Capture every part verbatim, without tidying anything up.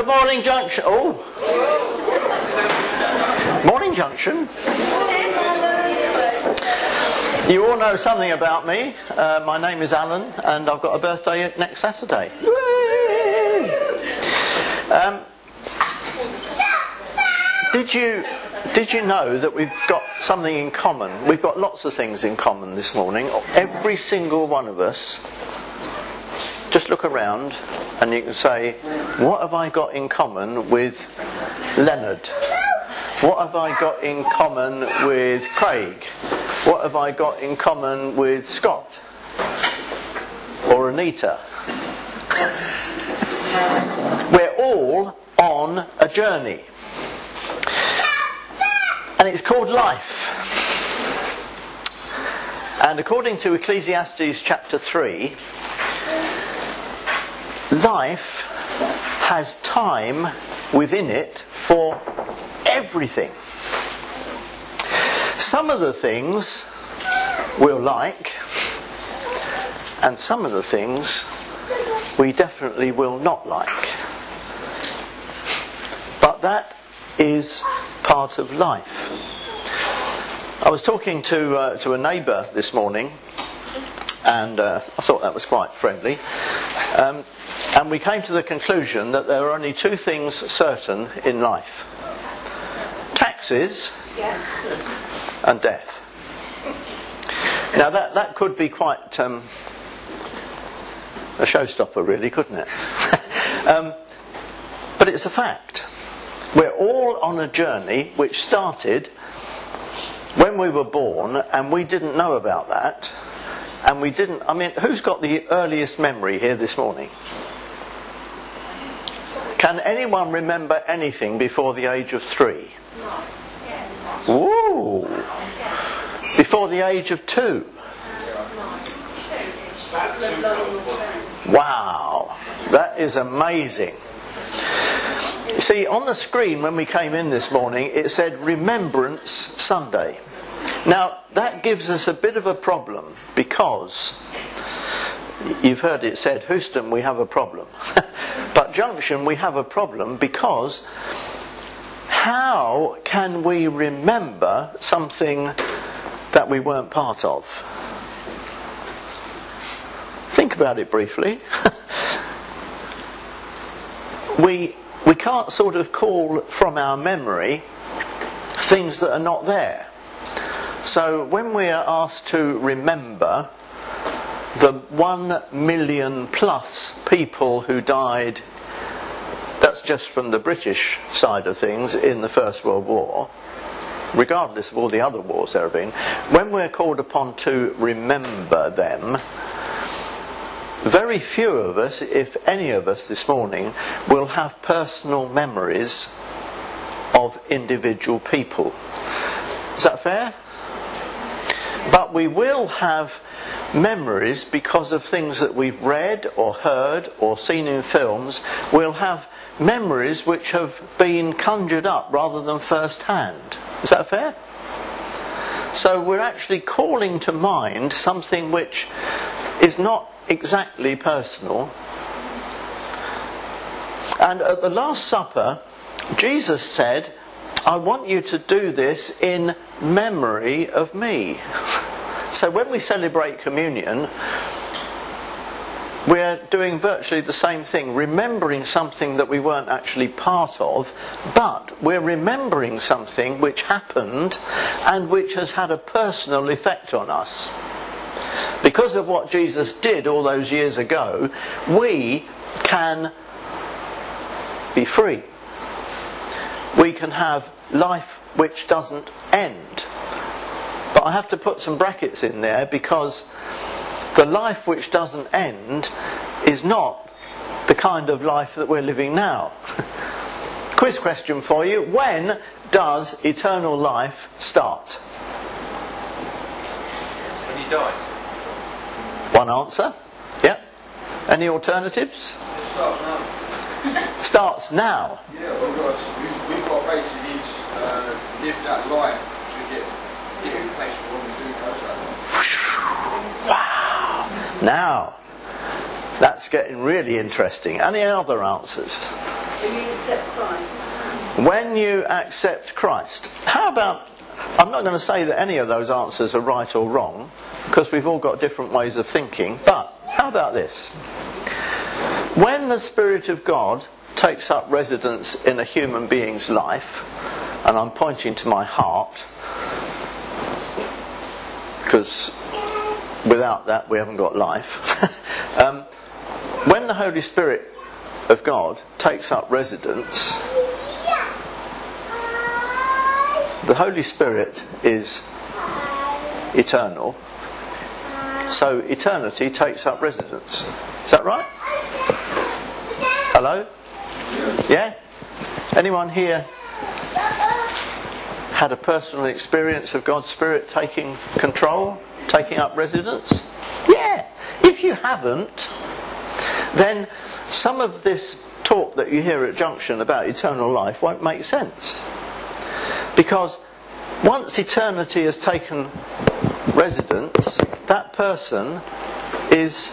Good morning, Junction. Oh. Morning, Junction. You all know something about me. Uh, my name is Alan, and I've got a birthday next Saturday. Um, did you did you know that we've got something in common? We've got lots of things in common this morning. Every single one of us. Just look around and you can say, what have I got in common with Leonard? What have I got in common with Craig? What have I got in common with Scott? Or Anita? We're all on a journey. And it's called life. And according to Ecclesiastes chapter three, life has time within it for everything. Some of the things we'll like, and some of the things we definitely will not like. But that is part of life. I was talking to uh, to a neighbour this morning, and uh, I thought that was quite friendly. Um, and we came to the conclusion that there are only two things certain in life: taxes and death. Now that, that could be quite um, a showstopper, really, couldn't it? um, but it's a fact. We're all on a journey which started when we were born, and we didn't know about that. And we didn't, I mean, who's got the earliest memory here this morning? Can anyone remember anything before the age of three? Ooh! Before the age of two? Wow! That is amazing. You see, on the screen when we came in this morning, it said Remembrance Sunday. Now, that gives us a bit of a problem, because you've heard it said, Houston, we have a problem. But Junction, we have a problem because how can we remember something that we weren't part of? Think about it briefly. we we can't sort of call from our memory things that are not there. So when we are asked to remember the one million plus people who died, that's just from the British side of things, in the First World War, regardless of all the other wars there have been, when we're called upon to remember them, very few of us, if any of us this morning, will have personal memories of individual people. Is that fair? But we will have memories because of things that we've read or heard or seen in films. We'll have memories which have been conjured up rather than first hand. Is that fair? So we're actually calling to mind something which is not exactly personal. And at the Last Supper, Jesus said, I want you to do this in memory of me. So when we celebrate communion, we're doing virtually the same thing, remembering something that we weren't actually part of, but we're remembering something which happened and which has had a personal effect on us. Because of what Jesus did all those years ago, we can be free. We can have life which doesn't end. But I have to put some brackets in there, because the life which doesn't end is not the kind of life that we're living now. Quiz question for you. When does eternal life start? When you die. One answer. Yep. Any alternatives? It starts now. Starts now. Yeah, we've got, we've, we've got basically uh, live that life to get, get in place for when we do go that life. Wow. Now, that's getting really interesting. Any other answers? When you accept Christ. When you accept Christ. How about, I'm not going to say that any of those answers are right or wrong, because we've all got different ways of thinking, but how about this? When the Spirit of God takes up residence in a human being's life, and I'm pointing to my heart, because without that we haven't got life. um, when the Holy Spirit of God takes up residence, the Holy Spirit is eternal, so eternity takes up residence. Is that right? Hello? Yeah? Anyone here had a personal experience of God's Spirit taking control, taking up residence? Yeah. If you haven't, then some of this talk that you hear at Junction about eternal life won't make sense. Because once eternity has taken residence, that person is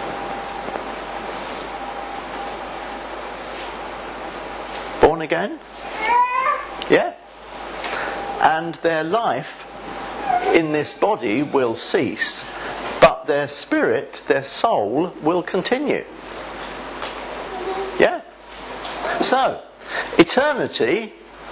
born again. Yeah? And their life in this body will cease, but their spirit, their soul, will continue. Yeah? So, eternity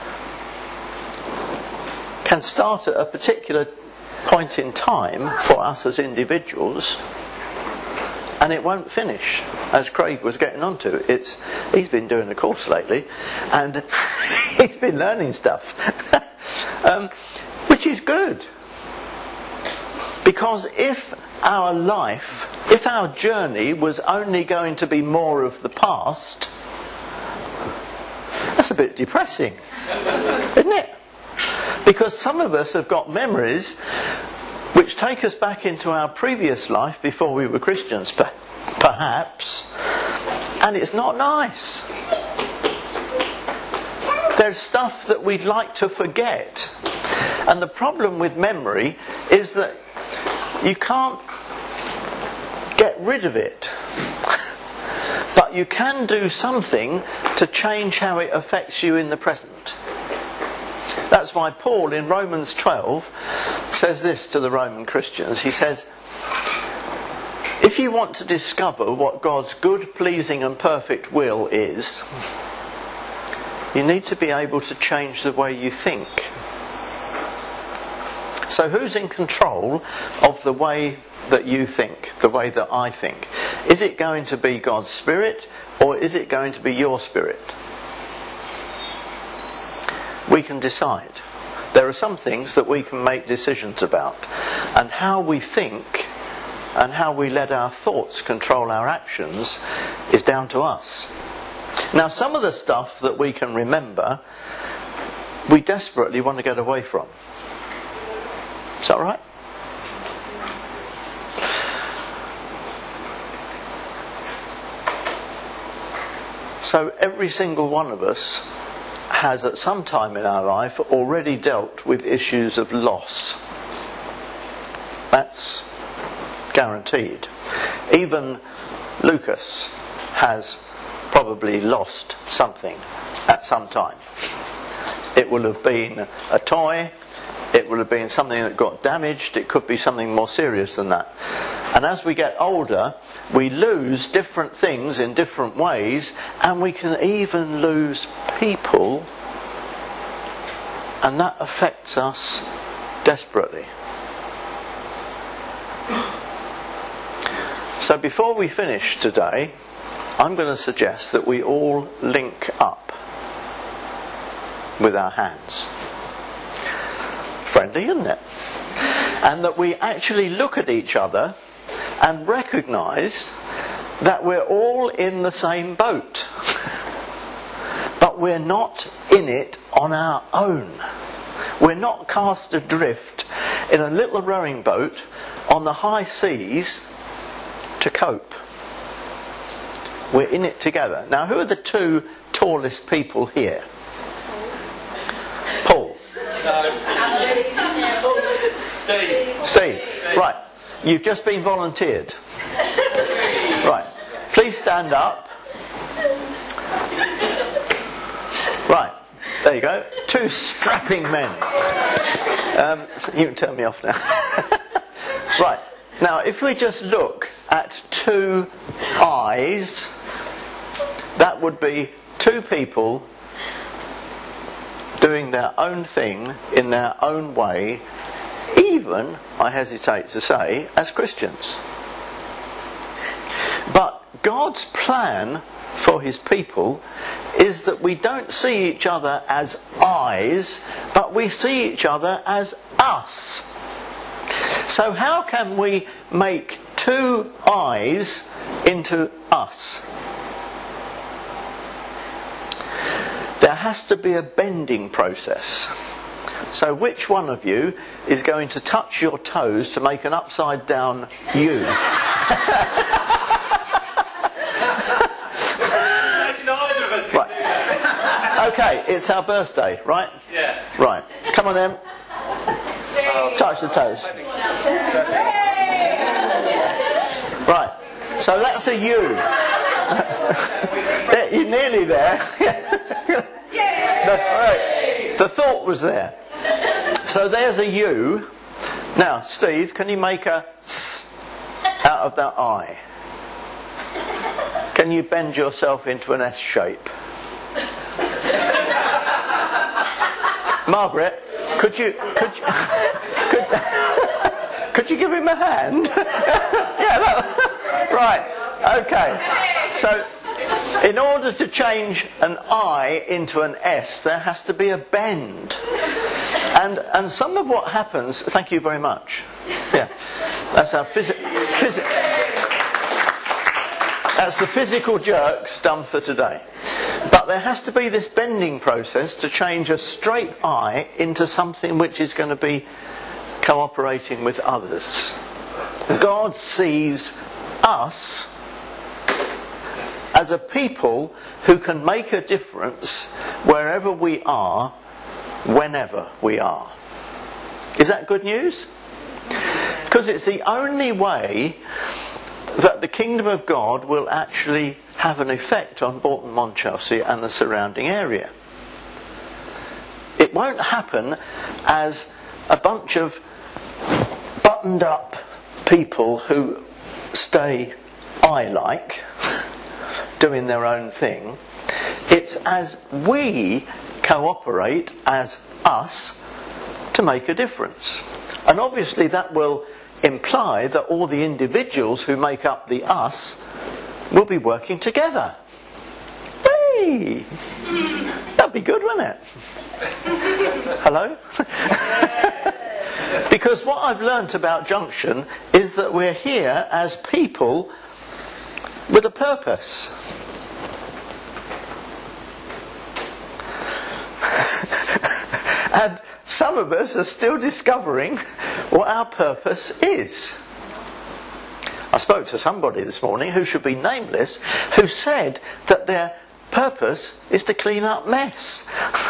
can start at a particular point in time for us as individuals, and it won't finish. As Craig was getting onto, it's he's been doing a course lately, and he's been learning stuff, um, which is good. Because if our life, if our journey was only going to be more of the past, that's a bit depressing, isn't it? Because some of us have got memories which take us back into our previous life before we were Christians, perhaps, and it's not nice. There's stuff that we'd like to forget. And the problem with memory is that you can't get rid of it. But you can do something to change how it affects you in the present. That's why Paul in Romans twelve says this to the Roman Christians. He says, if you want to discover what God's good, pleasing and perfect will is, you need to be able to change the way you think. So who's in control of the way that you think, the way that I think? Is it going to be God's Spirit, or is it going to be your spirit? We can decide. There are some things that we can make decisions about, and how we think and how we let our thoughts control our actions is down to us. Now, some of the stuff that we can remember, we desperately want to get away from. Is that right? So every single one of us has at some time in our life already dealt with issues of loss. That's guaranteed. Even Lucas has probably lost something at some time. It will have been a toy, it will have been something that got damaged, it could be something more serious than that. And as we get older, we lose different things in different ways, and we can even lose people, and that affects us desperately. So before we finish today, I'm going to suggest that we all link up with our hands. Friendly, isn't it? And that we actually look at each other and recognise that we're all in the same boat. But we're not in it on our own. We're not cast adrift in a little rowing boat on the high seas to cope. We're in it together. Now, who are the two tallest people here? Paul. No. Steve. Steve. Right. You've just been volunteered. Right. Please stand up. Right, there you go. Two strapping men. Um, you can turn me off now. Right, now if we just look at two eyes, that would be two people doing their own thing in their own way, even, I hesitate to say, as Christians. But God's plan for his people is that we don't see each other as eyes, but we see each other as us. So how can we make two eyes into us? There has to be a bending process. So which one of you is going to touch your toes to make an upside down U? Right. Okay, it's our birthday, right? Yeah. Right. Come on then. Touch the toes. Right. So that's a U. You're nearly there. No, right. The thought was there. So there's a U. Now, Steve, can you make a S out of that I? Can you bend yourself into an S shape? Margaret, could you could you, could, could you give him a hand? Yeah, that, right. Okay. So, in order to change an I into an S, there has to be a bend. And and some of what happens, thank you very much. Yeah. That's our physical phys- That's the physical jerks done for today. But there has to be this bending process to change a straight I into something which is going to be cooperating with others. God sees us as a people who can make a difference wherever we are, whenever we are. Is that good news? Because it's the only way that the kingdom of God will actually have an effect on Bolton Monchelsea and the surrounding area. It won't happen as a bunch of buttoned up people who stay eye-like, doing their own thing. It's as we cooperate as us to make a difference. And obviously that will imply that all the individuals who make up the us will be working together. Hey! That'd be good, wouldn't it? Hello? Because what I've learnt about Junction is that we're here as people with a purpose. And some of us are still discovering what our purpose is. I spoke to somebody this morning who should be nameless, who said that their purpose is to clean up mess.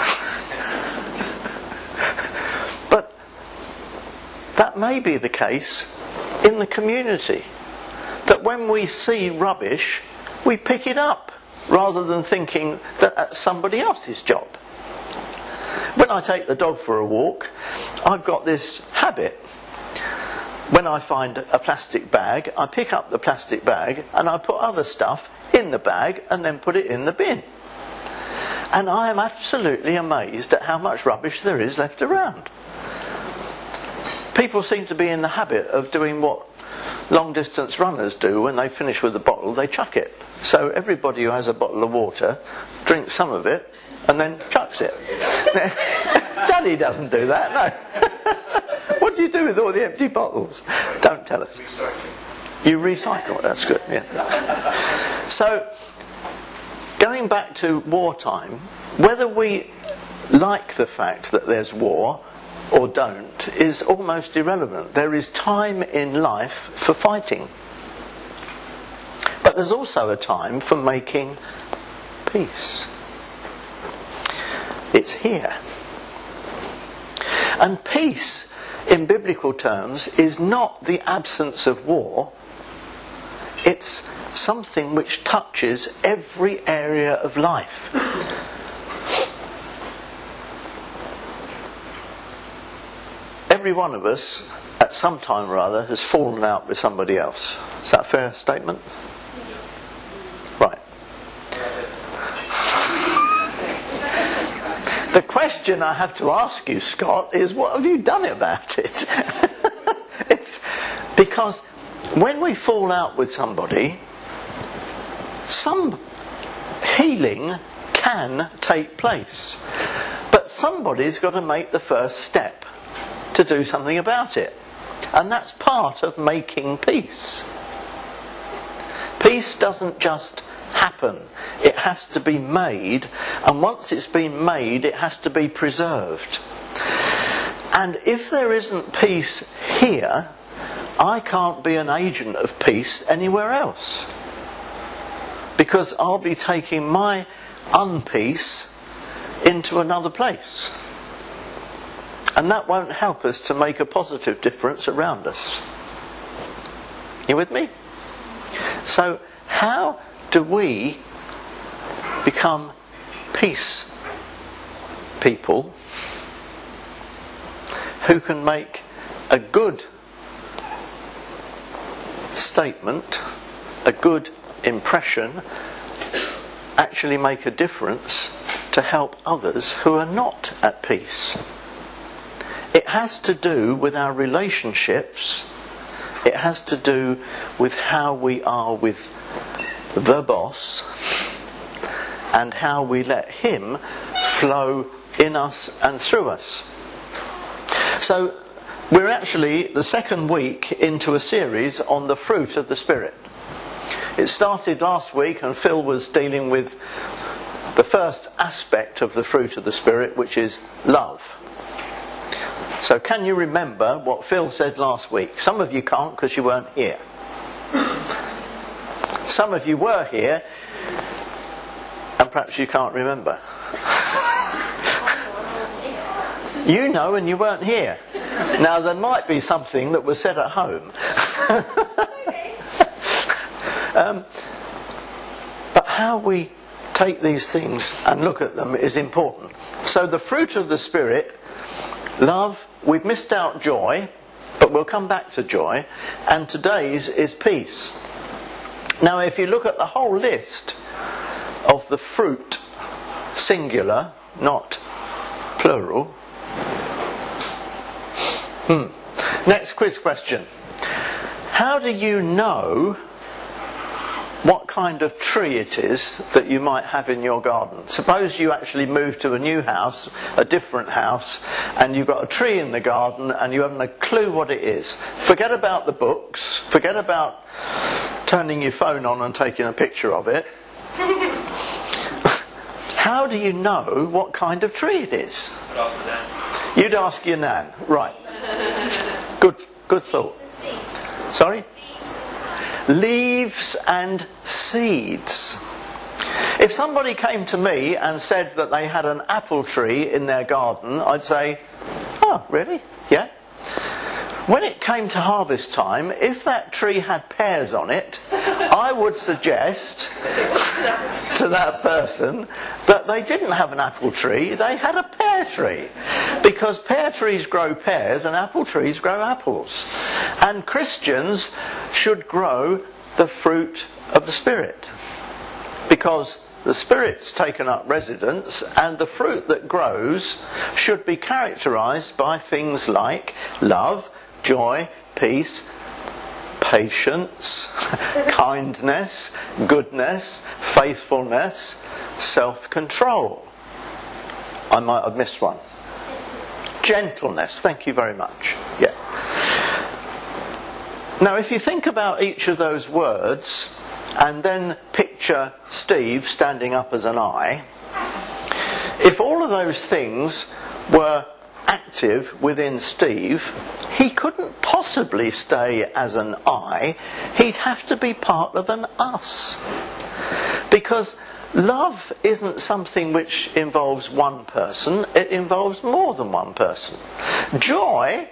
But that may be the case in the community. That when we see rubbish, we pick it up, rather than thinking that that's somebody else's job. When I take the dog for a walk, I've got this habit. When I find a plastic bag, I pick up the plastic bag and I put other stuff in the bag and then put it in the bin. And I am absolutely amazed at how much rubbish there is left around. People seem to be in the habit of doing what long distance runners do. When they finish with the bottle, they chuck it. So everybody who has a bottle of water drinks some of it and then chucks it. Danny doesn't do that, no. What do you do with all the empty bottles? Don't tell us. You recycle, that's good, yeah. So, going back to wartime, whether we like the fact that there's war or don't is almost irrelevant. There is time in life for fighting. But there's also a time for making peace. It's here. And peace, in biblical terms, is not the absence of war. It's something which touches every area of life. every one of us, at some time or other, has fallen out with somebody else. Is that a fair statement? Right. The question I have to ask you, Scott, is what have you done about it? It's because when we fall out with somebody, some healing can take place. But somebody's got to make the first step to do something about it. And that's part of making peace. Peace doesn't just happen. It has to be made. And once it's been made, it has to be preserved. And if there isn't peace here, I can't be an agent of peace anywhere else. Because I'll be taking my unpeace into another place. And that won't help us to make a positive difference around us. You with me? So how do we become peace people who can make a good statement, a good impression, actually make a difference to help others who are not at peace? It has to do with our relationships. It has to do with how we are with the boss and how we let him flow in us and through us. So we're actually the second week into a series on the fruit of the Spirit. It started last week and Phil was dealing with the first aspect of the fruit of the Spirit, which is love. So can you remember what Phil said last week? Some of you can't because you weren't here. Some of you were here and perhaps you can't remember. You know, and you weren't here. Now there might be something that was said at home. um, but how we take these things and look at them is important. So the fruit of the Spirit, love, we've missed out joy, but we'll come back to joy, and today's is peace. Now if you look at the whole list of the fruit, singular, not plural. Hmm. Next quiz question. How do you know what kind of tree it is that you might have in your garden? Suppose you actually move to a new house, a different house, and you've got a tree in the garden and you haven't a clue what it is. Forget about the books, forget about turning your phone on and taking a picture of it. How do you know what kind of tree it is? You'd ask your nan. Right. Good, good thought. Sorry? Leaves and seeds. If somebody came to me and said that they had an apple tree in their garden, I'd say, oh, really? Yeah. When it came to harvest time, if that tree had pears on it, I would suggest to that person that they didn't have an apple tree, they had a pear tree. Because pear trees grow pears and apple trees grow apples. And Christians should grow the fruit of the Spirit. Because the Spirit's taken up residence and the fruit that grows should be characterised by things like love, joy, peace, patience, kindness, goodness, faithfulness, self-control. I might have missed one. Gentleness. Thank you very much. Yeah. Now, if you think about each of those words and then picture Steve standing up as an I, if all of those things were active within Steve, he couldn't possibly stay as an I. He'd have to be part of an us. Because love isn't something which involves one person, it involves more than one person. Joy,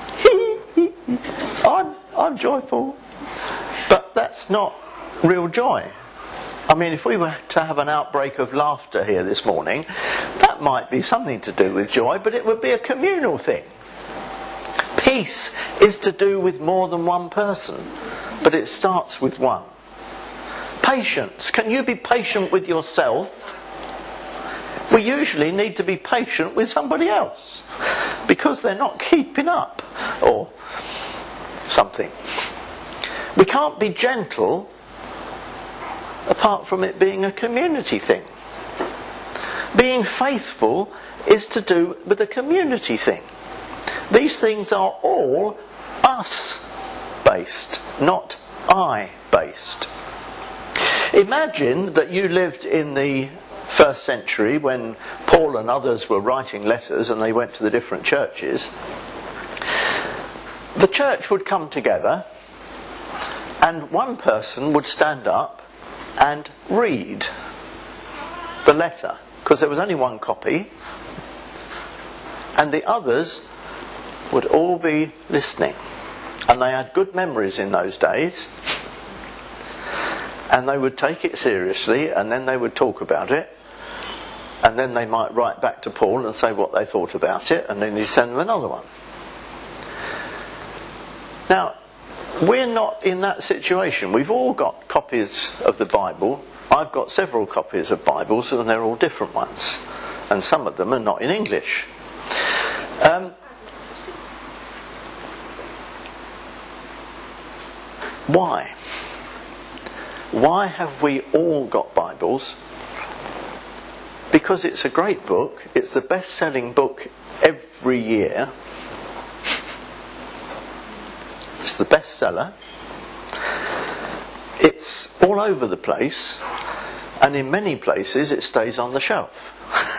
I'm, I'm joyful, but that's not real joy. I mean, if we were to have an outbreak of laughter here this morning, that might be something to do with joy, but it would be a communal thing. Peace is to do with more than one person, but it starts with one. Patience. Can you be patient with yourself? We usually need to be patient with somebody else because they're not keeping up or something. We can't be gentle apart from it being a community thing. Being faithful is to do with a community thing. These things are all us-based, not I-based. Imagine that you lived in the first century when Paul and others were writing letters and they went to the different churches. The church would come together and one person would stand up and read the letter, because there was only one copy, and the others would all be listening. And they had good memories in those days, and they would take it seriously, and then they would talk about it, and then they might write back to Paul and say what they thought about it, and then he'd send them another one. Now, we're not in that situation. We've all got copies of the Bible. I've got several copies of Bibles, and they're all different ones, and some of them are not in English. Um, why? Why have we all got Bibles? Because it's a great book. It's the best-selling book every year. It's the bestseller. It's all over the place, and in many places it stays on the shelf.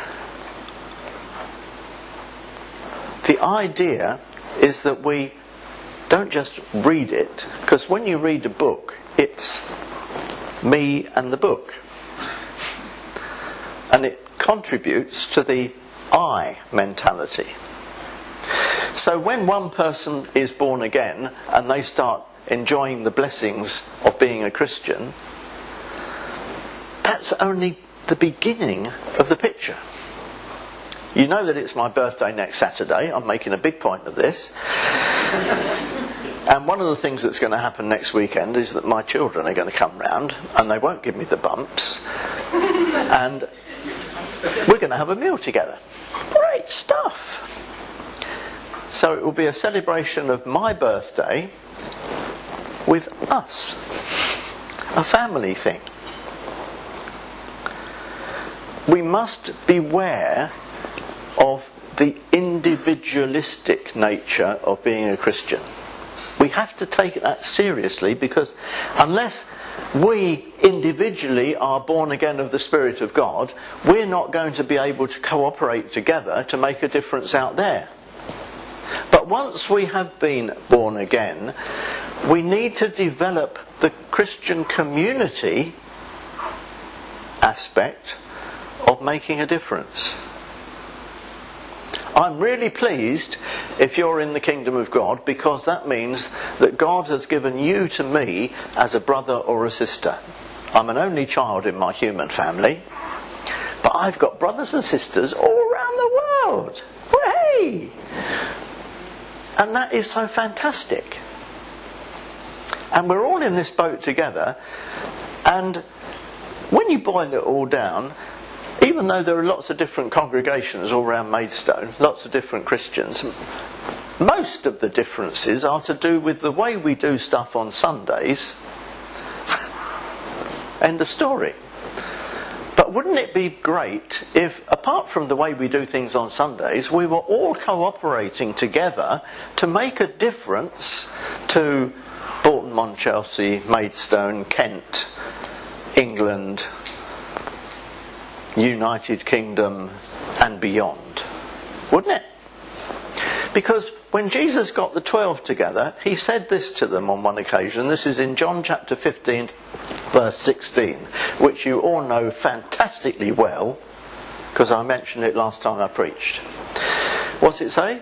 The idea is that we don't just read it, because when you read a book, it's me and the book. And it contributes to the I mentality. So when one person is born again and they start enjoying the blessings of being a Christian, that's only the beginning of the picture. You know that it's my birthday next Saturday. I'm making a big point of this. And one of the things that's going to happen next weekend is that my children are going to come round and they won't give me the bumps. And we're going to have a meal together. Great stuff. So it will be a celebration of my birthday with us. A family thing. We must beware of the individualistic nature of being a Christian. We have to take that seriously, because unless we individually are born again of the Spirit of God, we're not going to be able to cooperate together to make a difference out there. But once we have been born again, we need to develop the Christian community aspect of making a difference. I'm really pleased if you're in the kingdom of God, because that means that God has given you to me as a brother or a sister. I'm an only child in my human family, but I've got brothers and sisters all around the world. Hey! And that is so fantastic. And we're all in this boat together, and when you boil it all down, even though there are lots of different congregations all around Maidstone, lots of different Christians, most of the differences are to do with the way we do stuff on Sundays. End of story. But wouldn't it be great if, apart from the way we do things on Sundays, we were all cooperating together to make a difference to Bolton, Monchelsea, Maidstone, Kent, England, United Kingdom and beyond, wouldn't it? Because when Jesus got the twelve together, he said this to them on one occasion. This is in John chapter fifteen, verse sixteen, which you all know fantastically well, because I mentioned it last time I preached. What's it say?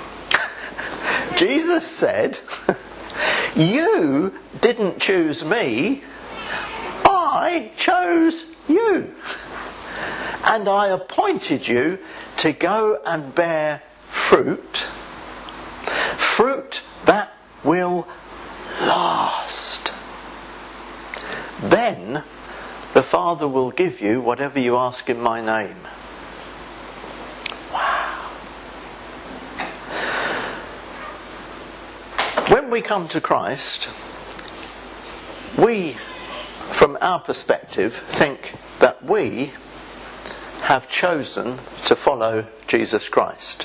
Jesus said, "You didn't choose me, I chose you. And I appointed you to go and bear fruit, fruit that will last. Then the Father will give you whatever you ask in my name. Wow. When we come to Christ, we, from our perspective, think that we have chosen to follow Jesus Christ.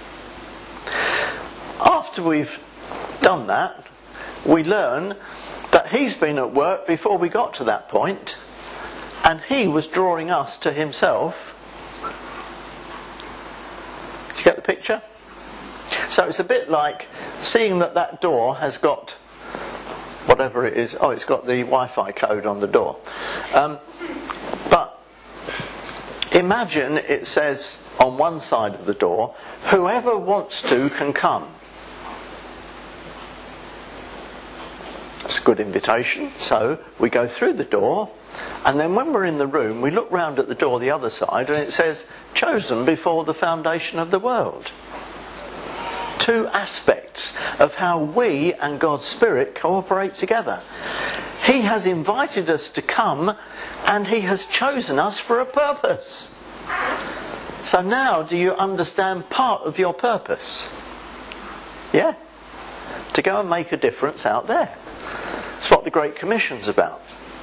After we've done that, we learn that he's been at work before we got to that point, and he was drawing us to himself. Do you get the picture? So it's a bit like seeing that that door has got whatever it is. Oh, it's got the Wi-Fi code on the door. Um, but imagine it says on one side of the door, whoever wants to can come. It's a good invitation. So we go through the door, and then when we're in the room, we look round at the door the other side, and it says, chosen before the foundation of the world. Two aspects of how we and God's Spirit cooperate together. He has invited us to come, and he has chosen us for a purpose. So now do you understand part of your purpose? Yeah? To go and make a difference out there. That's what the Great Commission's about.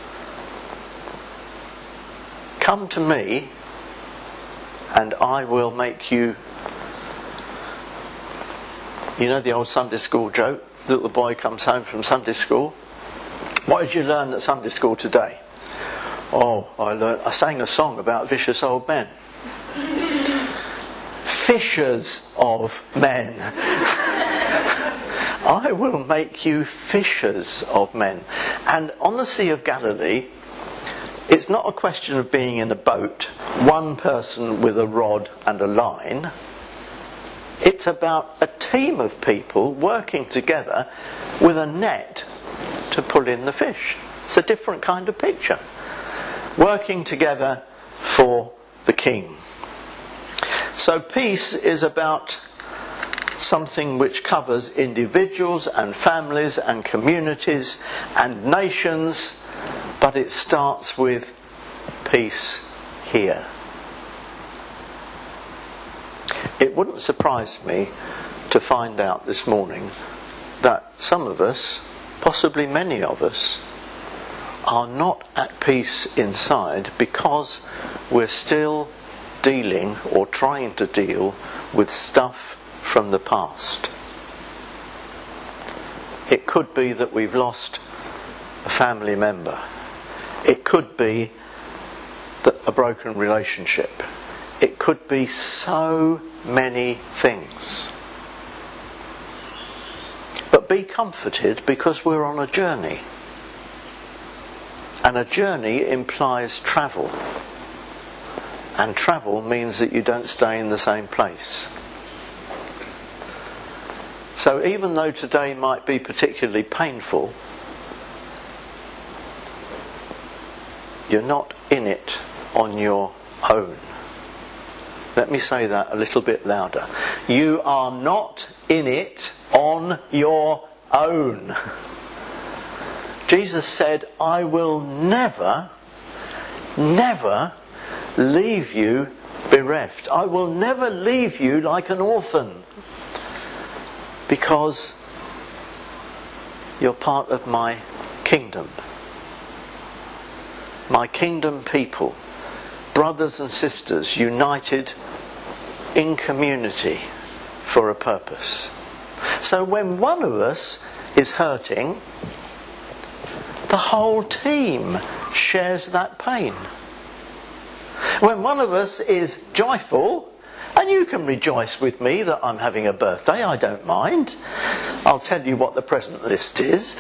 Come to me, and I will make you... You know the old Sunday school joke? The little boy comes home from Sunday school. What did you learn at Sunday school today? Oh, I learned, I sang a song about vicious old men. Fishers of men. I will make you fishers of men. And on the Sea of Galilee, it's not a question of being in a boat, one person with a rod and a line. It's about a team of people working together with a net to pull in the fish. It's a different kind of picture. Working together for the King. So peace is about something which covers individuals and families and communities and nations, but it starts with peace here. It wouldn't surprise me to find out this morning that some of us, possibly many of us, are not at peace inside because we're still dealing or trying to deal with stuff from the past. It could be that we've lost a family member. It could be that a broken relationship. It could be so many things. But be comforted because we're on a journey. And a journey implies travel. And travel means that you don't stay in the same place. So even though today might be particularly painful, you're not in it on your own. Let me say that a little bit louder. You are not in it on your own. Jesus said, I will never, never leave you bereft. I will never leave you like an orphan. Because you're part of my kingdom. My kingdom people. Brothers and sisters united in community for a purpose. So when one of us is hurting, the whole team shares that pain. When one of us is joyful, and you can rejoice with me that I'm having a birthday, I don't mind. I'll tell you what the present list is.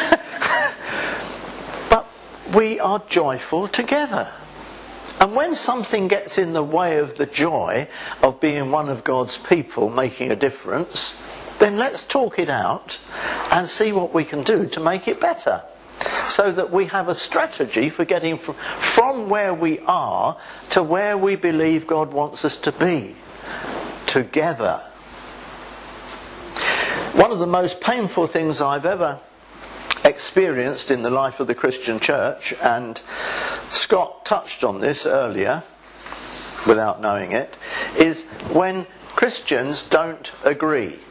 But we are joyful together. And when something gets in the way of the joy of being one of God's people making a difference, then let's talk it out and see what we can do to make it better. So that we have a strategy for getting from, from where we are to where we believe God wants us to be. Together. One of the most painful things I've ever experienced in the life of the Christian church, and Scott touched on this earlier without knowing it, is when Christians don't agree.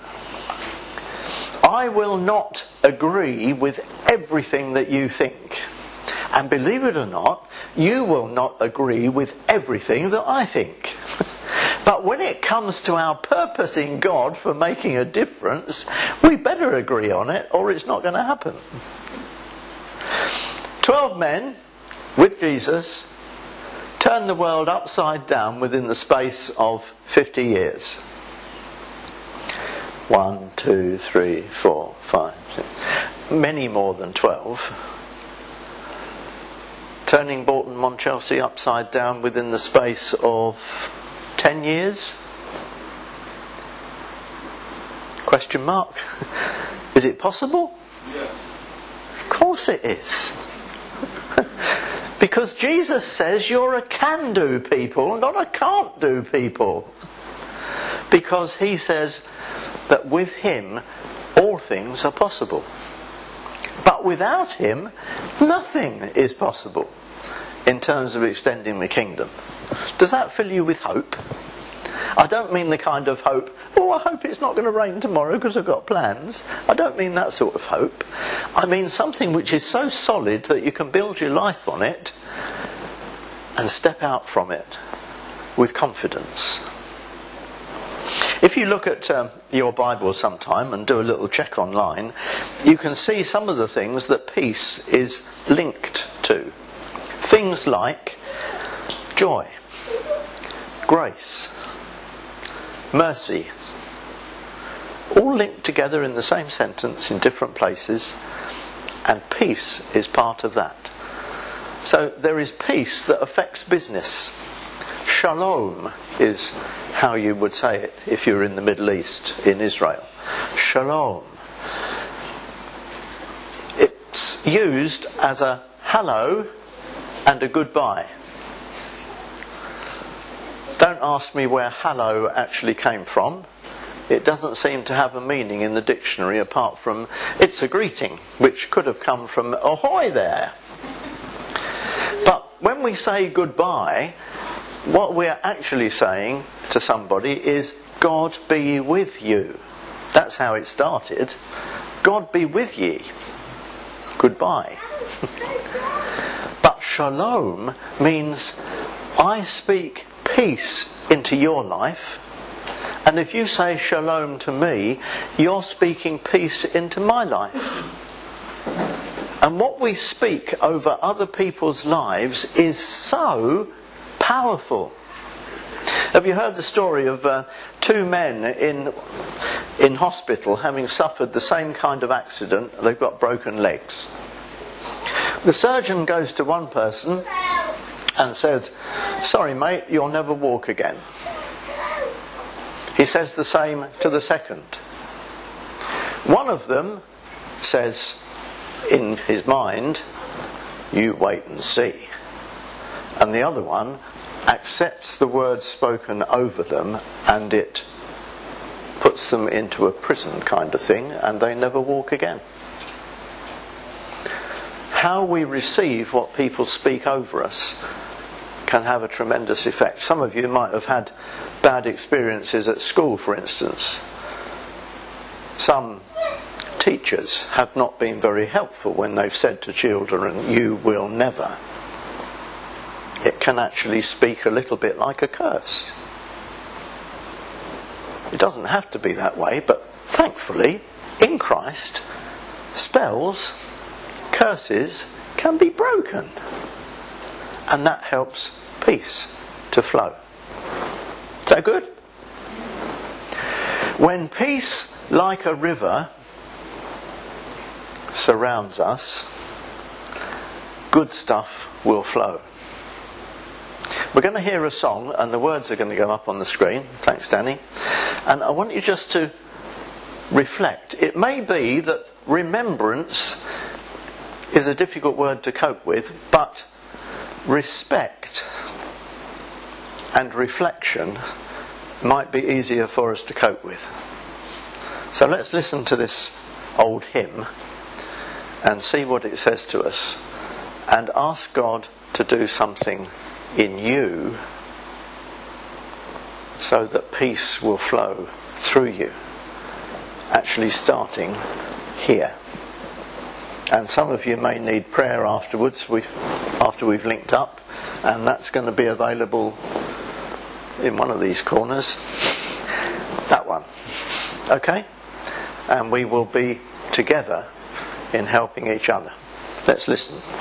I will not agree with everything that you think. And believe it or not, you will not agree with everything that I think. But when it comes to our purpose in God for making a difference, we better agree on it or it's not going to happen. Twelve men with Jesus turned the world upside down within the space of fifty years. One, two, three, four, five, six. Many more than twelve. Turning Bolton Monchelsea upside down within the space of ten years? Question mark. Is it possible? Yes. Of course it is. Because Jesus says you're a can-do people, not a can't-do people. Because he says that with him all things are possible. But without him nothing is possible in terms of extending the kingdom. Does that fill you with hope? I don't mean the kind of hope, oh, I hope it's not going to rain tomorrow because I've got plans. I don't mean that sort of hope. I mean something which is so solid that you can build your life on it and step out from it with confidence. If you look at um, your Bible sometime and do a little check online, you can see some of the things that peace is linked to. Things like joy, grace, mercy, all linked together in the same sentence in different places, and peace is part of that. So there is peace that affects business. Shalom is how you would say it if you're in the Middle East, in Israel. Shalom. It's used as a hello and a goodbye. Don't ask me where hello actually came from. It doesn't seem to have a meaning in the dictionary apart from it's a greeting, which could have come from ahoy there. But when we say goodbye, what we're actually saying to somebody is God be with you. That's how it started. God be with ye. Goodbye. But shalom means I speak peace into your life, and if you say shalom to me, you're speaking peace into my life. And what we speak over other people's lives is so powerful. Have you heard the story of uh, two men in in hospital having suffered the same kind of accident? They've got broken legs. The surgeon goes to one person and says, "Sorry mate, you'll never walk again." He says the same to the second. One of them says in his mind, "You wait and see." And the other one accepts the words spoken over them, and it puts them into a prison kind of thing, and they never walk again. How we receive what people speak over us can have a tremendous effect. Some of you might have had bad experiences at school, for instance. Some teachers have not been very helpful when they've said to children, "You will never." It can actually speak a little bit like a curse. It doesn't have to be that way, but thankfully, in Christ, spells, curses can be broken. And that helps peace to flow. Is that good? When peace, like a river, surrounds us, good stuff will flow. We're going to hear a song, and the words are going to go up on the screen. Thanks, Danny. And I want you just to reflect. It may be that remembrance is a difficult word to cope with, but respect and reflection might be easier for us to cope with. So let's listen to this old hymn and see what it says to us, and ask God to do something in you so that peace will flow through you, actually starting here. And some of you may need prayer afterwards, we, after we've linked up, and that's going to be available in one of these corners. That one. Okay? And we will be together in helping each other. Let's listen.